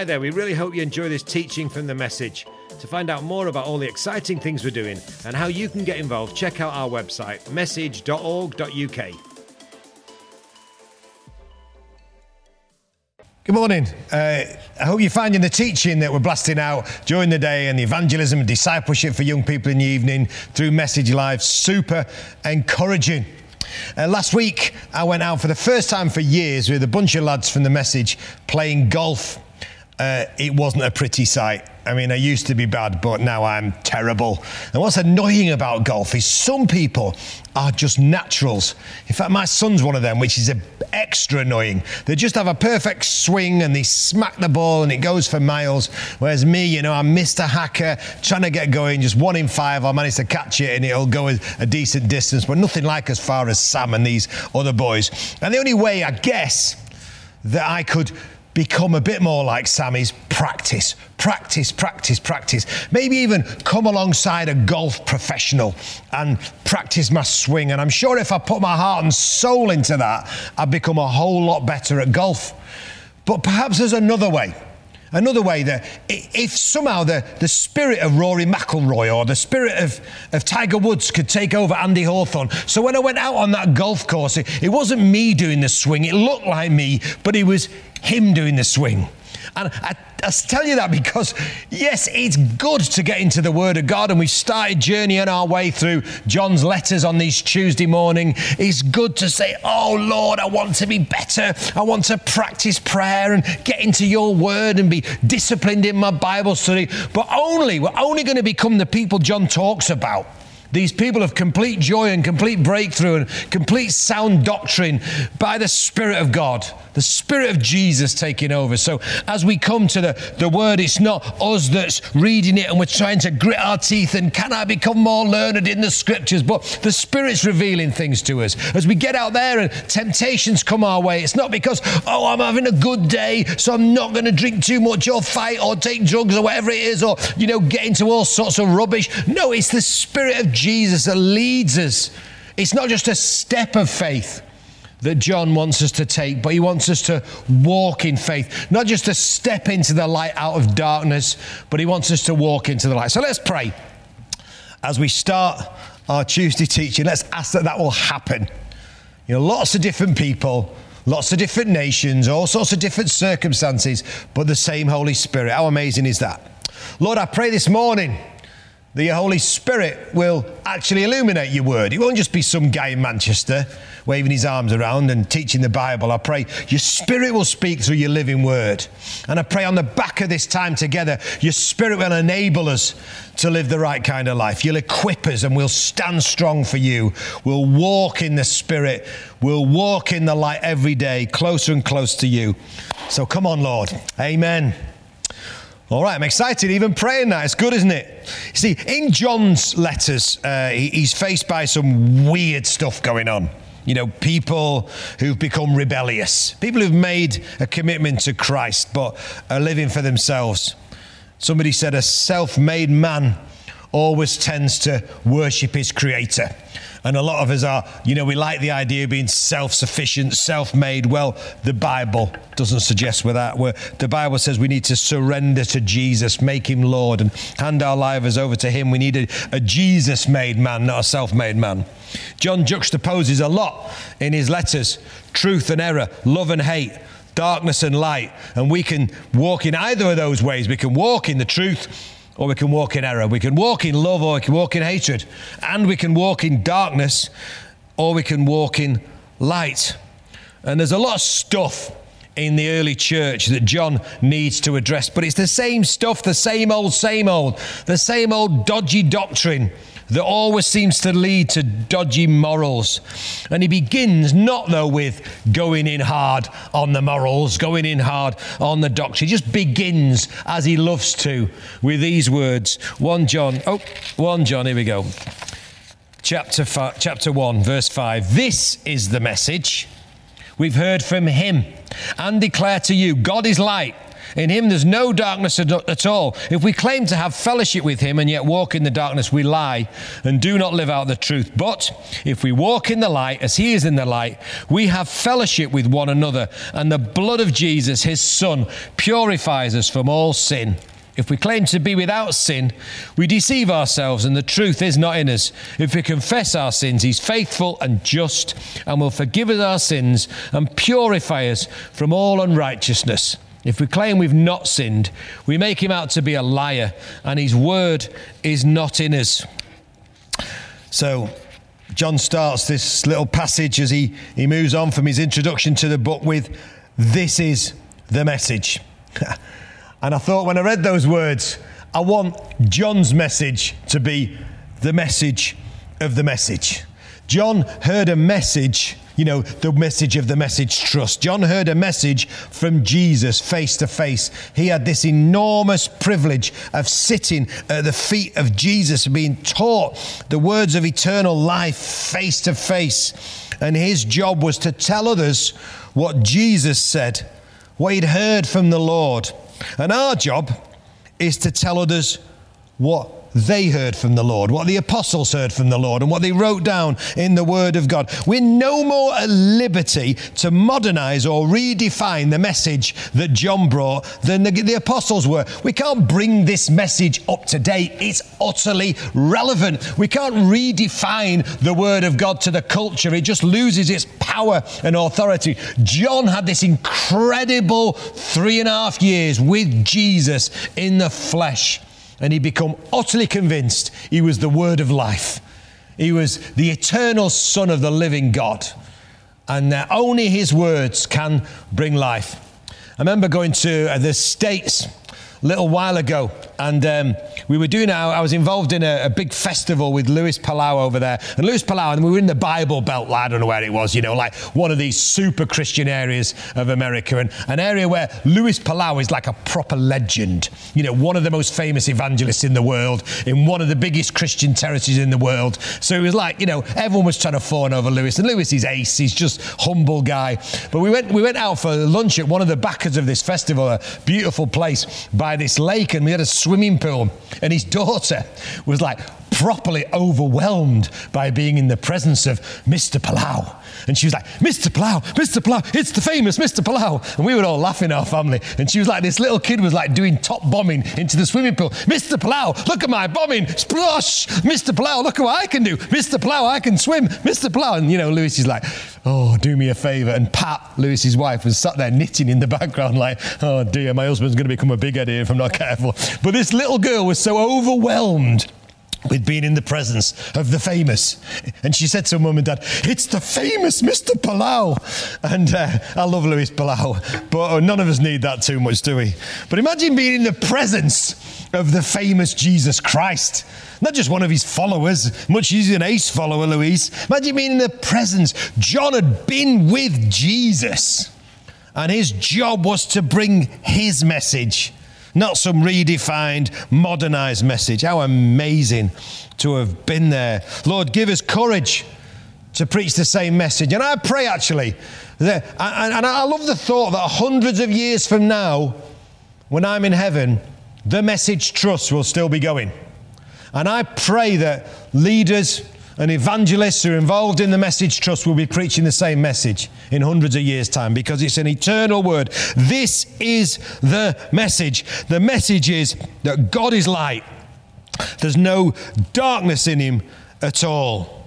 Hi there, we really hope you enjoy this teaching from The Message. To find out more about all the exciting things we're doing and how you can get involved, check out our website, message.org.uk. Good morning. I hope you're finding the teaching that we're blasting out during the day and the evangelism and discipleship for young people in the evening through Message Live super encouraging. Last week, I went out for the first time for years with a bunch of lads from The Message playing golf. It wasn't a pretty sight. I mean, I used to be bad, but now I'm terrible. And what's annoying about golf is some people are just naturals. In fact, my son's one of them, which is extra annoying. They just have a perfect swing and they smack the ball and it goes for miles. Whereas me, I'm Mr. Hacker, trying to get going, just 1 in 5, I'll manage to catch it and it'll go a decent distance, but nothing like as far as Sam and these other boys. And the only way, I guess, that I could become a bit more like Sam is practice. Maybe even come alongside a golf professional and practice my swing. And I'm sure if I put my heart and soul into that, I'd become a whole lot better at golf. But perhaps there's another way that if somehow the spirit of Rory McIlroy or the spirit of Tiger Woods could take over Andy Hawthorne. So when I went out on that golf course, it wasn't me doing the swing. It looked like me, but it was him doing the swing. And I tell you that because, yes, it's good to get into the Word of God, and we've started journeying our way through John's letters on these Tuesday morning. It's good to say, oh, Lord, I want to be better. I want to practice prayer and get into your Word and be disciplined in my Bible study. But we're only going to become the people John talks about. These people of complete joy and complete breakthrough and complete sound doctrine by the Spirit of God, the Spirit of Jesus taking over. So as we come to the Word, it's not us that's reading it and we're trying to grit our teeth and can I become more learned in the Scriptures? But the Spirit's revealing things to us. As we get out there and temptations come our way, it's not because, I'm having a good day, so I'm not going to drink too much or fight or take drugs or whatever it is or, get into all sorts of rubbish. No, it's the Spirit of Jesus that leads us. It's not just a step of faith that John wants us to take, but he wants us to walk in faith. Not just to step into the light out of darkness, but he wants us to walk into the light. So let's pray. As we start our Tuesday teaching, let's ask that will happen. Lots of different people, lots of different nations, all sorts of different circumstances, but the same Holy Spirit. How amazing is that? Lord, I pray this morning that your Holy Spirit will actually illuminate your word. It won't just be some guy in Manchester waving his arms around and teaching the Bible. I pray your Spirit will speak through your living word. And I pray on the back of this time together, your Spirit will enable us to live the right kind of life. You'll equip us and we'll stand strong for you. We'll walk in the Spirit. We'll walk in the light every day, closer and closer to you. So come on, Lord. Amen. All right, I'm excited even praying that. It's good, isn't it? See, in John's letters, he's faced by some weird stuff going on. People who've become rebellious. People who've made a commitment to Christ but are living for themselves. Somebody said a self-made man always tends to worship his creator. And a lot of us are, we like the idea of being self-sufficient, self-made. Well, the Bible doesn't suggest with that. The Bible says we need to surrender to Jesus, make him Lord, and hand our lives over to him. We need a Jesus-made man, not a self-made man. John juxtaposes a lot in his letters, truth and error, love and hate, darkness and light. And we can walk in either of those ways. We can walk in the truth, or we can walk in error. We can walk in love, or we can walk in hatred. And we can walk in darkness, or we can walk in light. And there's a lot of stuff in the early church that John needs to address. But it's the same stuff, the same old, the same old dodgy doctrine that always seems to lead to dodgy morals. And he begins not, though, with going in hard on the morals, going in hard on the doctrine. He just begins, as he loves to, with these words. 1 John, here we go. Chapter 1, verse 5. This is the message we've heard from him and declare to you. God is light, In him there's no darkness at all. If we claim to have fellowship with him and yet walk in the darkness, we lie and do not live out the truth. But if we walk in the light as he is in the light, we have fellowship with one another, and the blood of Jesus, his Son, purifies us from all sin. If we claim to be without sin, we deceive ourselves and the truth is not in us. If we confess our sins, he's faithful and just and will forgive us our sins and purify us from all unrighteousness. If we claim we've not sinned, we make him out to be a liar and his word is not in us. So John starts this little passage as he moves on from his introduction to the book with, "This is the message." And I thought when I read those words, I want John's message to be the message of the message. John heard a message, the message of the message trust. John heard a message from Jesus face to face. He had this enormous privilege of sitting at the feet of Jesus, being taught the words of eternal life face to face. And his job was to tell others what Jesus said, what he'd heard from the Lord. And our job is to tell others what they heard from the Lord, what the apostles heard from the Lord, and what they wrote down in the Word of God. We're no more at liberty to modernize or redefine the message that John brought than the apostles were. We can't bring this message up to date. It's utterly relevant. We can't redefine the Word of God to the culture. It just loses its power and authority. John had this incredible 3.5 years with Jesus in the flesh. And he became utterly convinced he was the word of life. He was the eternal Son of the living God. And only his words can bring life. I remember going to the States a little while ago. And we were I was involved in a big festival with Luis Palau over there. And Luis Palau, and we were in the Bible Belt, I don't know where it was, like one of these super Christian areas of America. And an area where Luis Palau is like a proper legend. One of the most famous evangelists in the world, in one of the biggest Christian territories in the world. So it was like, everyone was trying to fawn over Luis. And Luis is ace, he's just humble guy. But we went out for lunch at one of the backers of this festival, a beautiful place by this lake, and we had a swimming pool, and his daughter was like properly overwhelmed by being in the presence of Mr. Palau. And she was like, Mr. Palau, it's the famous Mr. Palau. And we were all laughing, our family. And she was like, this little kid was like doing top bombing into the swimming pool. Mr. Palau, look at my bombing, splosh. Mr. Palau, look at what I can do. Mr. Palau, I can swim. Mr. Palau. And Lewis is like, oh, do me a favor. And Pat, Lewis's wife, was sat there knitting in the background like, oh dear, my husband's going to become a big head here if I'm not careful. But this little girl was so overwhelmed with being in the presence of the famous. And she said to her mum and dad, it's the famous Mr. Palau. And I love Luis Palau, but none of us need that too much, do we? But imagine being in the presence of the famous Jesus Christ. Not just one of his followers, much he's an ace follower, Luis. Imagine being in the presence. John had been with Jesus, and his job was to bring his message, not some redefined, modernized message. How amazing to have been there. Lord, give us courage to preach the same message. And I pray actually, and I love the thought that hundreds of years from now, when I'm in heaven, the message trust will still be going. And I pray that leaders and evangelists who are involved in the message trust will be preaching the same message in hundreds of years' time, because it's an eternal word. This is the message. The message is that God is light. There's no darkness in him at all.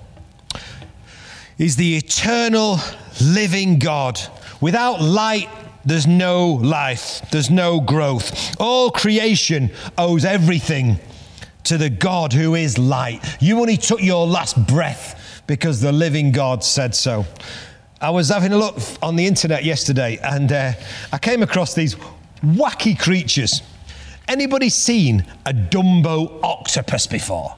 He's the eternal living God. Without light, there's no life. There's no growth. All creation owes everything to the God who is light. You only took your last breath because the living God said so. I was having a look on the internet yesterday, and I came across these wacky creatures. Anybody seen a Dumbo octopus before?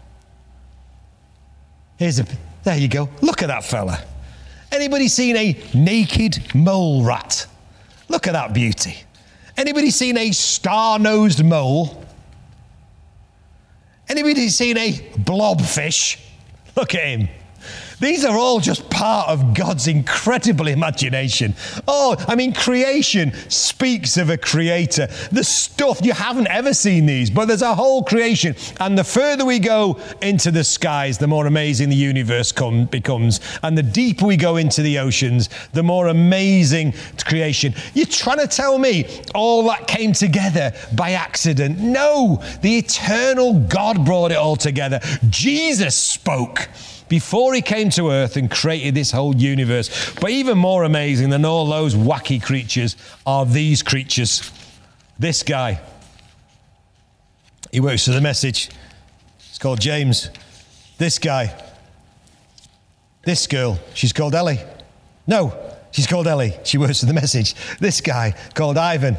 There you go. Look at that fella. Anybody seen a naked mole rat? Look at that beauty. Anybody seen a star-nosed mole? Anybody seen a blobfish? Look at him. These are all just part of God's incredible imagination. Creation speaks of a creator. The stuff, you haven't ever seen these, but there's a whole creation. And the further we go into the skies, the more amazing the universe becomes. And the deeper we go into the oceans, the more amazing creation. You're trying to tell me all that came together by accident? No, the eternal God brought it all together. Jesus spoke before he came to earth and created this whole universe. But even more amazing than all those wacky creatures are these creatures. This guy, he works for the Message. It's called James. This guy, this girl, she's called Ellie. No, she's called Ellie. She works for the Message. This guy called Ivan.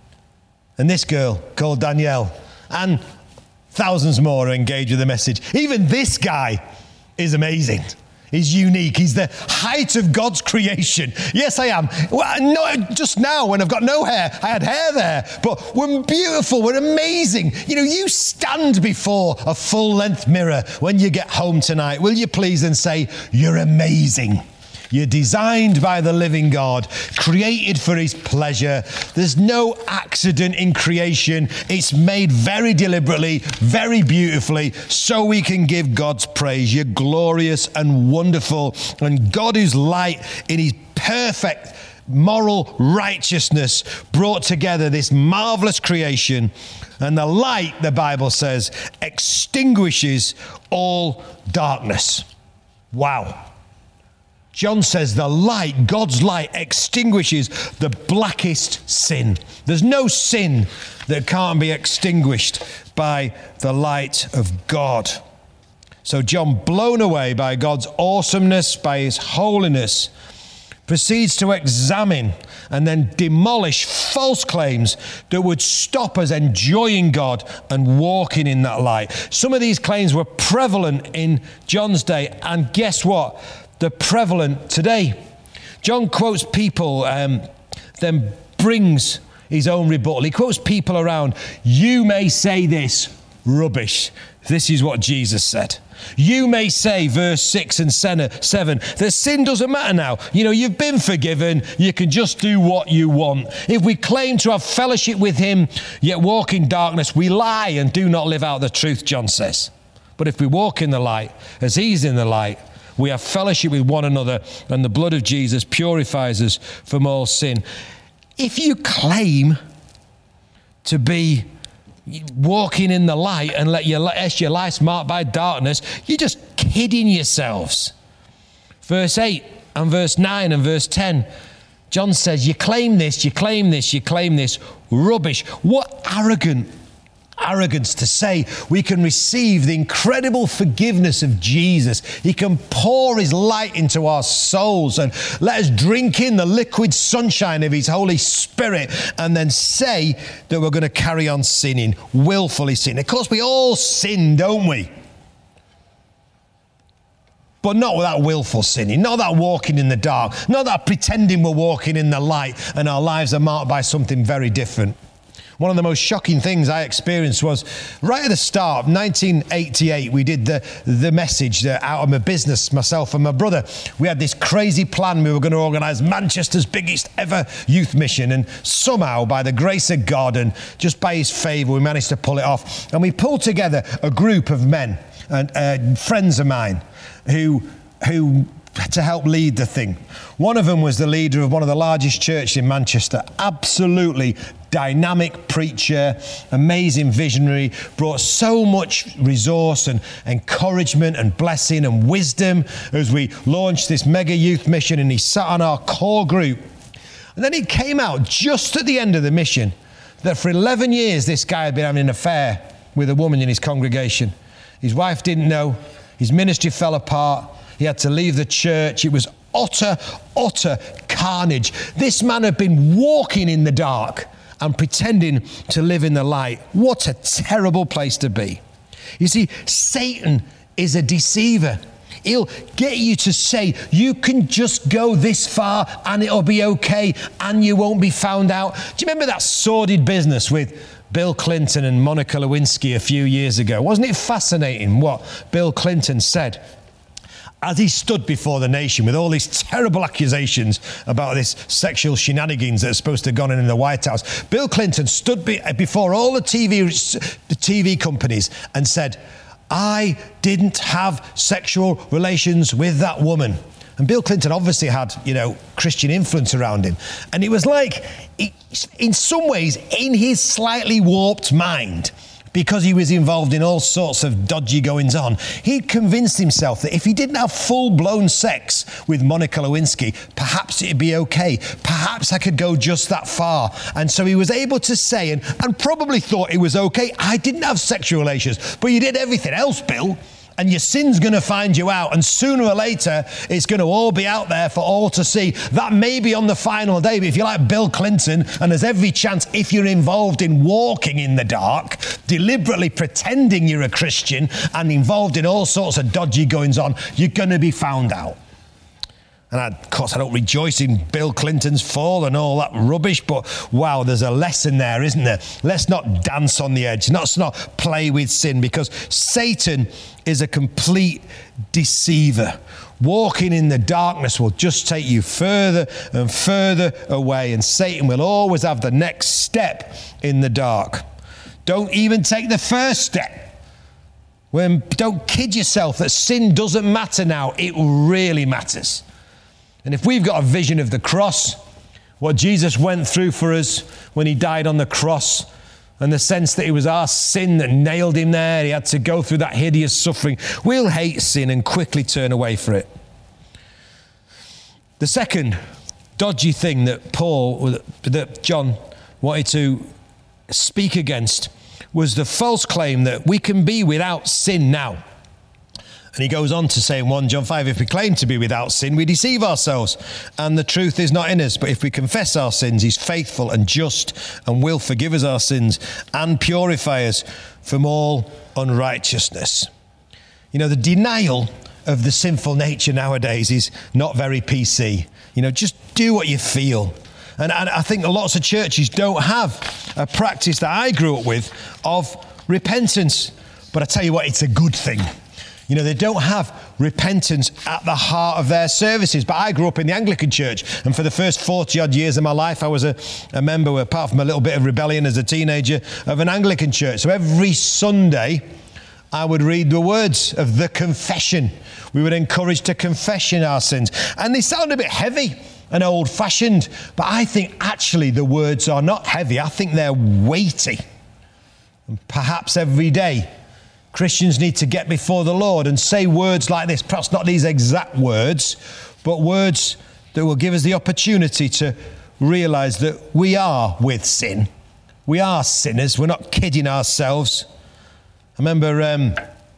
And this girl called Danielle. And thousands more are engaged with the Message. Even this guy is amazing. He's unique. He's the height of God's creation. Yes, I am. Well, not just now when I've got no hair. I had hair there. But we're beautiful. We're amazing. You stand before a full-length mirror when you get home tonight. Will you please and say, you're amazing. You're designed by the living God, created for his pleasure. There's no accident in creation. It's made very deliberately, very beautifully, so we can give God's praise. You're glorious and wonderful. And God, who's light in his perfect moral righteousness, brought together this marvelous creation. And the light, the Bible says, extinguishes all darkness. Wow. John says the light, God's light, extinguishes the blackest sin. There's no sin that can't be extinguished by the light of God. So John, blown away by God's awesomeness, by his holiness, proceeds to examine and then demolish false claims that would stop us enjoying God and walking in that light. Some of these claims were prevalent in John's day, and guess what? They're prevalent today. John quotes people, then brings his own rebuttal. He quotes people around. You may say this, rubbish. This is what Jesus said. You may say, verse 6 and 7, that sin doesn't matter now. You've been forgiven. You can just do what you want. If we claim to have fellowship with him, yet walk in darkness, we lie and do not live out the truth, John says. But if we walk in the light, as he's in the light, we have fellowship with one another, and the blood of Jesus purifies us from all sin. If you claim to be walking in the light and let your life's marked by darkness, you're just kidding yourselves. Verse 8 and verse 9 and verse 10, John says, you claim this, you claim this, you claim this. Rubbish. What arrogance to say we can receive the incredible forgiveness of Jesus. He can pour his light into our souls and let us drink in the liquid sunshine of his Holy Spirit, and then say that we're going to carry on sinning, willfully sinning. Of course, we all sin, don't we? But not without willful sinning, not that walking in the dark, not that pretending we're walking in the light and our lives are marked by something very different. One of the most shocking things I experienced was right at the start of 1988, we did the Message out of my business, myself and my brother. We had this crazy plan. We were going to organise Manchester's biggest ever youth mission. And somehow, by the grace of God and just by his favour, we managed to pull it off. And we pulled together a group of men and friends of mine who to help lead the thing. One of them was the leader of one of the largest churches in Manchester. Absolutely dynamic preacher, amazing visionary, brought so much resource and encouragement and blessing and wisdom as we launched this mega youth mission, and he sat on our core group. And then it came out just at the end of the mission that for 11 years this guy had been having an affair with a woman in his congregation. His wife didn't know. His ministry fell apart. He had to leave the church. It was utter carnage. This man had been walking in the dark and pretending to live in the light. What a terrible place to be. You see, Satan is a deceiver. He'll get you to say, you can just go this far and it'll be okay and you won't be found out. Do you remember that sordid business with Bill Clinton and Monica Lewinsky a few years ago? Wasn't it fascinating what Bill Clinton said? as he stood before the nation with all these terrible accusations about this sexual shenanigans that are supposed to have gone on in the White House, Bill Clinton stood before all the TV companies and said, I didn't have sexual relations with that woman. And Bill Clinton obviously had, Christian influence around him. And it was like, in some ways, in his slightly warped mind, because he was involved in all sorts of dodgy goings-on, he'd convinced himself that if he didn't have full-blown sex with Monica Lewinsky, perhaps it'd be okay. Perhaps I could go just that far. And so he was able to say, and probably thought it was okay, I didn't have sexual relations, but you did everything else, Bill. And your sin's going to find you out. And sooner or later, it's going to all be out there for all to see. That may be on the final day, but if you're like Bill Clinton, and there's every chance if you're involved in walking in the dark, deliberately pretending you're a Christian and involved in all sorts of dodgy goings-on, you're going to be found out. And of course, I don't rejoice in Bill Clinton's fall and all that rubbish, but wow, there's a lesson there, isn't there? Let's not dance on the edge. Let's not play with sin, because Satan is a complete deceiver. Walking in the darkness will just take you further and further away, and Satan will always have the next step in the dark. Don't even take the first step. Don't kid yourself that sin doesn't matter now. It really matters. And if we've got a vision of the cross, what Jesus went through for us when he died on the cross, and the sense that it was our sin that nailed him there, he had to go through that hideous suffering, we'll hate sin and quickly turn away from it. The second dodgy thing that John wanted to speak against was the false claim that we can be without sin now. And he goes on to say in 1 John 5, if we claim to be without sin, we deceive ourselves, and the truth is not in us. But if we confess our sins, he's faithful and just and will forgive us our sins and purify us from all unrighteousness. The denial of the sinful nature nowadays is not very PC. Just do what you feel. And I think lots of churches don't have a practice that I grew up with of repentance. But I tell you what, it's a good thing. They don't have repentance at the heart of their services. But I grew up in the Anglican Church, and for the first 40-odd years of my life, I was a member, apart from a little bit of rebellion as a teenager, of an Anglican church. So every Sunday, I would read the words of the confession. We were encouraged to confess our sins. And they sound a bit heavy and old-fashioned, but I think actually the words are not heavy. I think they're weighty. And perhaps every day, Christians need to get before the Lord and say words like this, perhaps not these exact words, but words that will give us the opportunity to realize that we are with sin. We are sinners. We're not kidding ourselves. I remember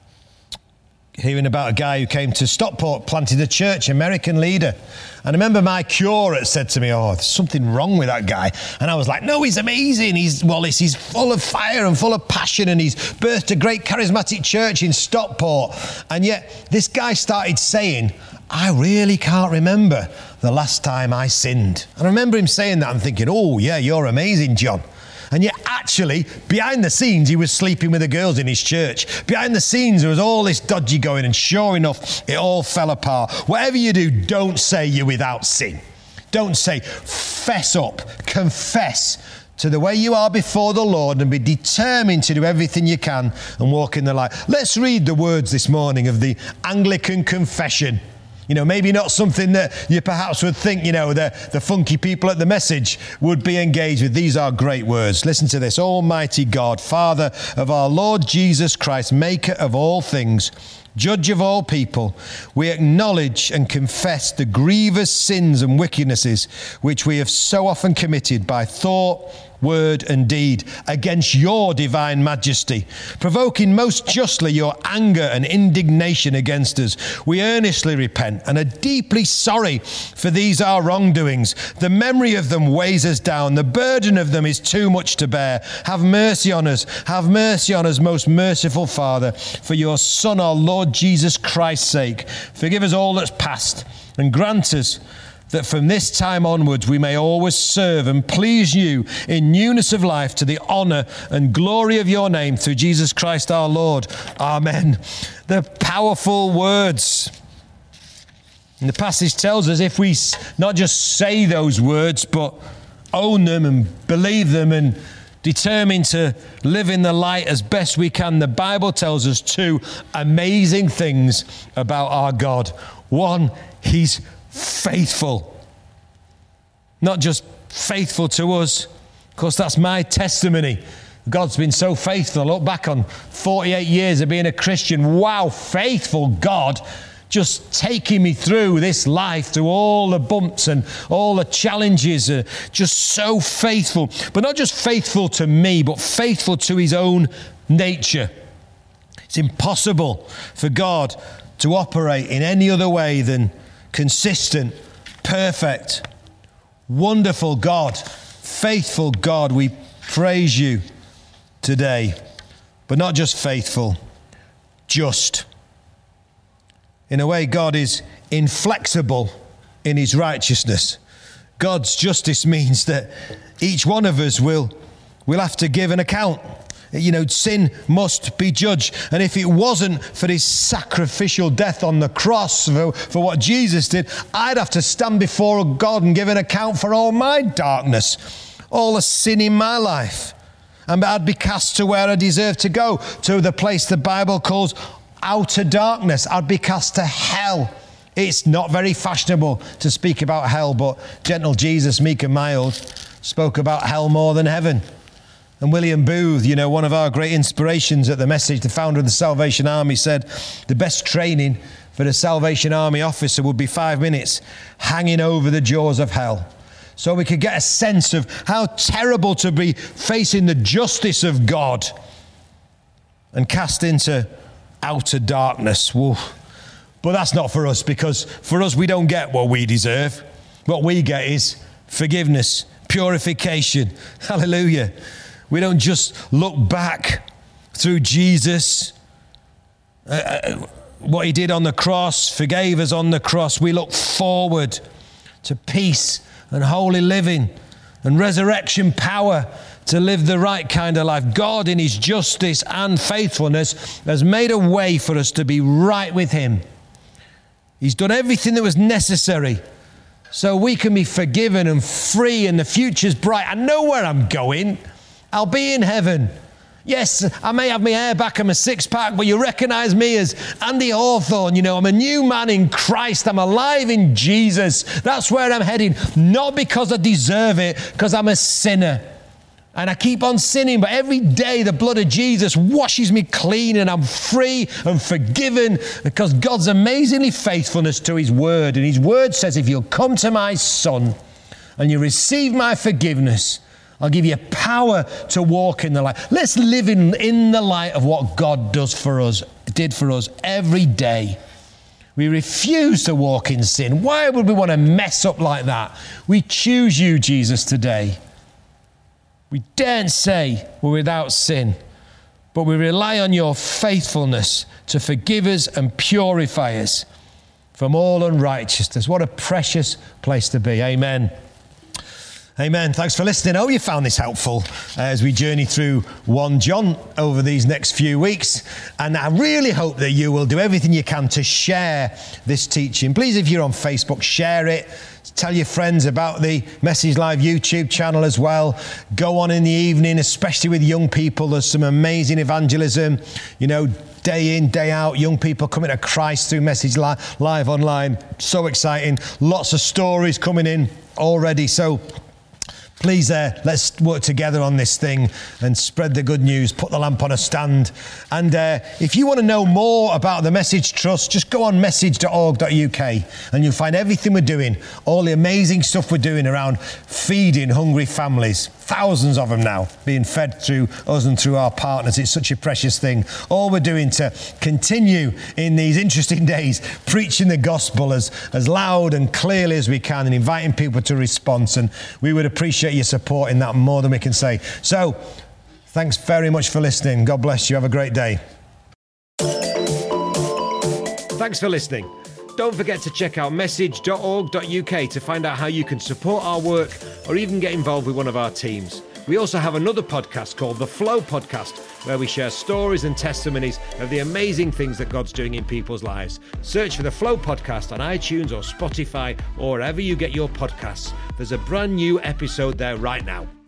hearing about a guy who came to Stockport, planted a church, American leader. And I remember my curate said to me, there's something wrong with that guy. And I was like, no, he's amazing. He's full of fire and full of passion, and he's birthed a great charismatic church in Stockport. And yet this guy started saying, I really can't remember the last time I sinned. And I remember him saying that and thinking, oh yeah, you're amazing, John. And yet actually, behind the scenes, he was sleeping with the girls in his church. Behind the scenes, there was all this dodgy going, and sure enough, it all fell apart. Whatever you do, don't say you're without sin. Don't say, fess up, confess to the way you are before the Lord, and be determined to do everything you can and walk in the light. Let's read the words this morning of the Anglican Confession. Maybe not something that you perhaps would think, the funky people at the Message would be engaged with. These are great words. Listen to this. Almighty God, Father of our Lord Jesus Christ, maker of all things, judge of all people, we acknowledge and confess the grievous sins and wickednesses which we have so often committed by thought, word and deed against your divine majesty, provoking most justly your anger and indignation against us. We earnestly repent and are deeply sorry for these our wrongdoings. The memory of them weighs us down. The burden of them is too much to bear. Have mercy on us. Have mercy on us, most merciful Father, for your Son, our Lord Jesus Christ's sake. Forgive us all that's past, and grant us that from this time onwards we may always serve and please you in newness of life, to the honour and glory of your name, through Jesus Christ our Lord. Amen. The powerful words And the passage tells us if we not just say those words, but own them and believe them and determine to live in the light as best we can, the Bible tells us two amazing things about our God. One, he's faithful. Not just faithful to us. Of course, that's my testimony. God's been so faithful. Look back on 48 years of being a Christian. Wow, faithful God, just taking me through this life, through all the bumps and all the challenges. Just so faithful. But not just faithful to me, but faithful to his own nature. It's impossible for God to operate in any other way than consistent, perfect, wonderful God, faithful God. We praise you today. But not just faithful, just. In a way, God is inflexible in his righteousness. God's justice means that each one of us will have to give an account. You know, sin must be judged. And if it wasn't for his sacrificial death on the cross, for what Jesus did, I'd have to stand before God and give an account for all my darkness, all the sin in my life. And I'd be cast to where I deserve to go, to the place the Bible calls outer darkness. I'd be cast to hell. It's not very fashionable to speak about hell, but gentle Jesus, meek and mild, spoke about hell more than heaven. And William Booth, you know, one of our great inspirations at the Message, the founder of the Salvation Army, said the best training for the Salvation Army officer would be 5 minutes hanging over the jaws of hell. So we could get a sense of how terrible to be facing the justice of God and cast into outer darkness. Whoa. But that's not for us, because for us, we don't get what we deserve. What we get is forgiveness, purification. Hallelujah. We don't just look back through Jesus, what he did on the cross, forgave us on the cross. We look forward to peace and holy living and resurrection power to live the right kind of life. God, in his justice and faithfulness, has made a way for us to be right with him. He's done everything that was necessary so we can be forgiven and free, and the future's bright. I know where I'm going. I'll be in heaven. Yes, I may have my hair back and my six-pack, but you recognize me as Andy Hawthorne. You know, I'm a new man in Christ. I'm alive in Jesus. That's where I'm heading. Not because I deserve it, because I'm a sinner. And I keep on sinning, but every day the blood of Jesus washes me clean and I'm free and forgiven because God's amazingly faithfulness to his word. And his word says, if you'll come to my Son and you receive my forgiveness, I'll give you power to walk in the light. Let's live in the light of what God did for us every day. We refuse to walk in sin. Why would we want to mess up like that? We choose you, Jesus, today. We daren't say we're without sin, but we rely on your faithfulness to forgive us and purify us from all unrighteousness. What a precious place to be. Amen. Amen. Thanks for listening. I hope you found this helpful as we journey through 1 John over these next few weeks. And I really hope that you will do everything you can to share this teaching. Please, if you're on Facebook, share it. Tell your friends about the Message Live YouTube channel as well. Go on in the evening, especially with young people. There's some amazing evangelism, you know, day in, day out, young people coming to Christ through Message Live online. So exciting. Lots of stories coming in already. So please, let's work together on this thing and spread the good news, put the lamp on a stand. And if you want to know more about the Message Trust, just go on message.org.uk and you'll find everything we're doing, all the amazing stuff we're doing around feeding hungry families. Thousands of them now being fed through us and through our partners. It's such a precious thing. All we're doing to continue in these interesting days, preaching the gospel as loud and clearly as we can and inviting people to response. And we would appreciate your support in that more than we can say. So thanks very much for listening. God bless you. Have a great day. Thanks for listening. Don't forget to check out message.org.uk to find out how you can support our work or even get involved with one of our teams. We also have another podcast called The Flow Podcast, where we share stories and testimonies of the amazing things that God's doing in people's lives. Search for The Flow Podcast on iTunes or Spotify or wherever you get your podcasts. There's a brand new episode there right now.